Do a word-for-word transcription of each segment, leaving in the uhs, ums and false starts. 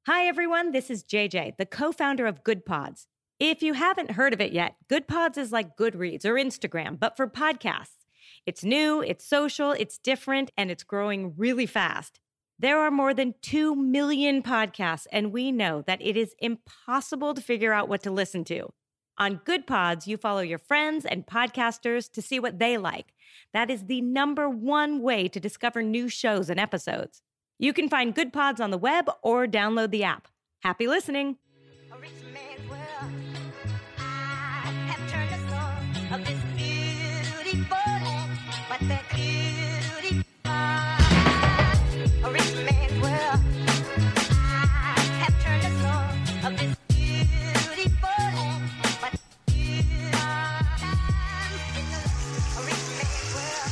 Hi, everyone. This is J J, the co-founder of Good Pods. If you haven't heard of it yet, Good Pods is like Goodreads or Instagram, but for podcasts. It's new, it's social, it's different, and it's growing really fast. There are more than two million podcasts, and we know that it is impossible to figure out what to listen to. On Good Pods, you follow your friends and podcasters to see what they like. That is the number one way to discover new shows and episodes. You can find Good Pods on the web or download the app. Happy listening. A rich man's world. I have turned the soul of this beautiful land, but that beauty a rich man's world. I have turned the soul of this beautiful land, but a rich man's world.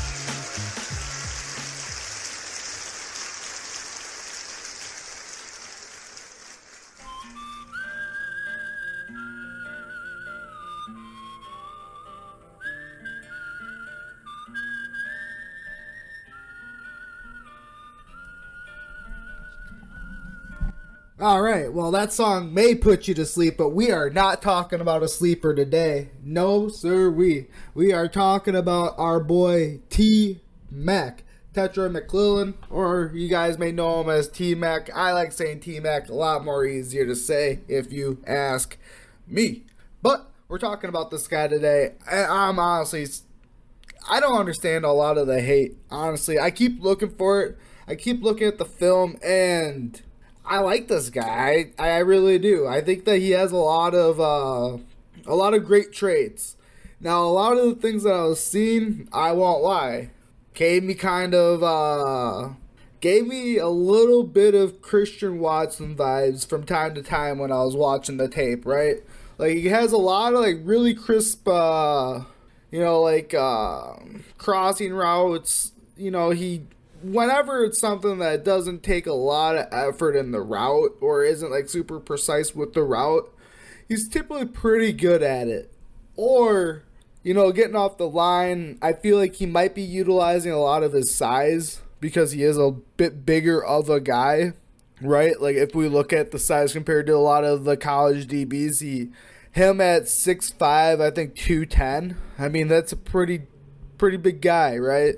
All right, well, that song may put you to sleep, but we are not talking about a sleeper today. No, sir, we. We are talking about our boy T-Mac, Tetra McClellan, or you guys may know him as T-Mac. I like saying T-Mac, a lot more easier to say if you ask me. But we're talking about this guy today. I, I'm honestly, I don't understand a lot of the hate, honestly. I keep looking for it. I keep looking at the film, and I like this guy. I, I really do. I think that he has a lot of uh, a lot of great traits. Now, a lot of the things that I was seeing, I won't lie, gave me kind of uh, gave me a little bit of Christian Watson vibes from time to time when I was watching the tape. Right, like he has a lot of like really crisp, uh, you know, like uh, crossing routes. You know, he. Whenever it's something that doesn't take a lot of effort in the route or isn't like super precise with the route, he's typically pretty good at it. Or, you know, getting off the line, I feel like he might be utilizing a lot of his size because he is a bit bigger of a guy, right? Like if we look at the size compared to a lot of the college D Bs, he, him at six five, I think two ten. I mean, that's a pretty, pretty big guy, right?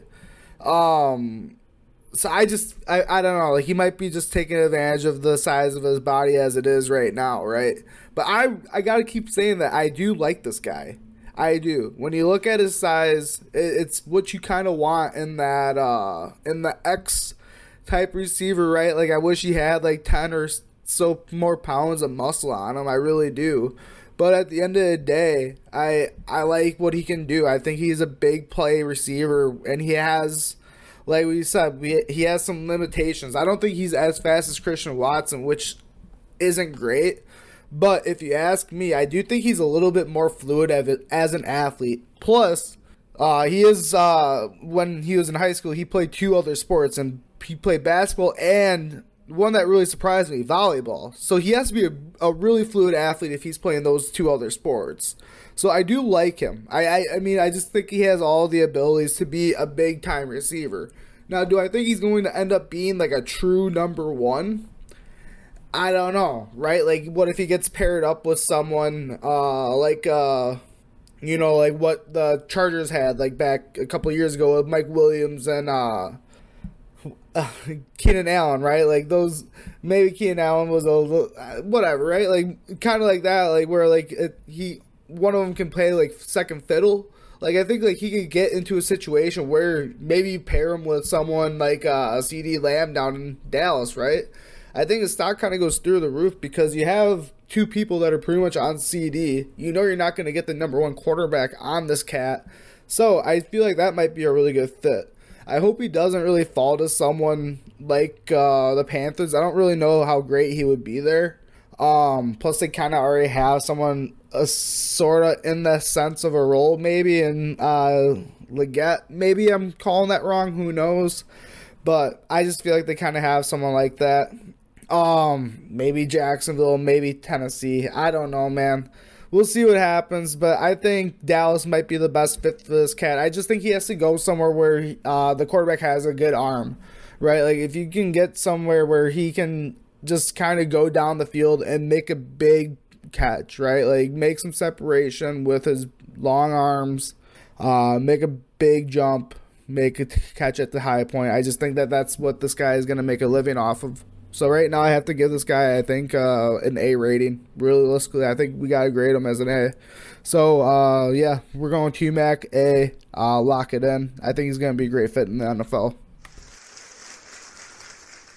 Um... So I just, I, I don't know, like he might be just taking advantage of the size of his body as it is right now, right? But I I got to keep saying that I do like this guy. I do. When you look at his size, it, it's what you kind of want in that, uh, in the X type receiver, right? Like I wish he had like ten or so more pounds of muscle on him. I really do. But at the end of the day, I I like what he can do. I think he's a big play receiver, and he has, like we said, we, he has some limitations. I don't think he's as fast as Christian Watson, which isn't great. But if you ask me, I do think he's a little bit more fluid as an athlete. Plus, uh, he is, uh, when he was in high school, he played two other sports. And he played basketball and one that really surprised me, volleyball. So he has to be a, a really fluid athlete if he's playing those two other sports. So I do like him. I, I I mean, I just think he has all the abilities to be a big-time receiver. Now, do I think he's going to end up being like a true number one? I don't know, right? Like, what if he gets paired up with someone uh, like, uh, you know, like what the Chargers had like back a couple years ago with Mike Williams and uh, uh, Keenan Allen, right? Like those, maybe Keenan Allen was a little, uh, whatever, right? Like kind of like that, like where like it, he. one of them can play like second fiddle. Like I think like he could get into a situation where maybe you pair him with someone like uh, a CeeDee Lamb down in Dallas, right? I think his stock kind of goes through the roof because you have two people that are pretty much on C D. You know you're not going to get the number one quarterback on this cat. So I feel like that might be a really good fit. I hope he doesn't really fall to someone like uh, the Panthers. I don't really know how great he would be there. Um, plus, they kind of already have someone uh, sort of in the sense of a role, maybe, in uh, Leggett. Maybe I'm calling that wrong. Who knows? But I just feel like they kind of have someone like that. Um, maybe Jacksonville, maybe Tennessee. I don't know, man. We'll see what happens, but I think Dallas might be the best fit for this cat. I just think he has to go somewhere where uh, the quarterback has a good arm, right? Like, if you can get somewhere where he can just kind of go down the field and make a big catch, right? Like make some separation with his long arms, uh, make a big jump, make a t- catch at the high point. I just think that that's what this guy is going to make a living off of. So right now I have to give this guy, I think, uh, an A rating. Realistically, I think we got to grade him as an A. So, uh, yeah, we're going T-Mac A. Uh, lock it in. I think he's going to be a great fit in the N F L.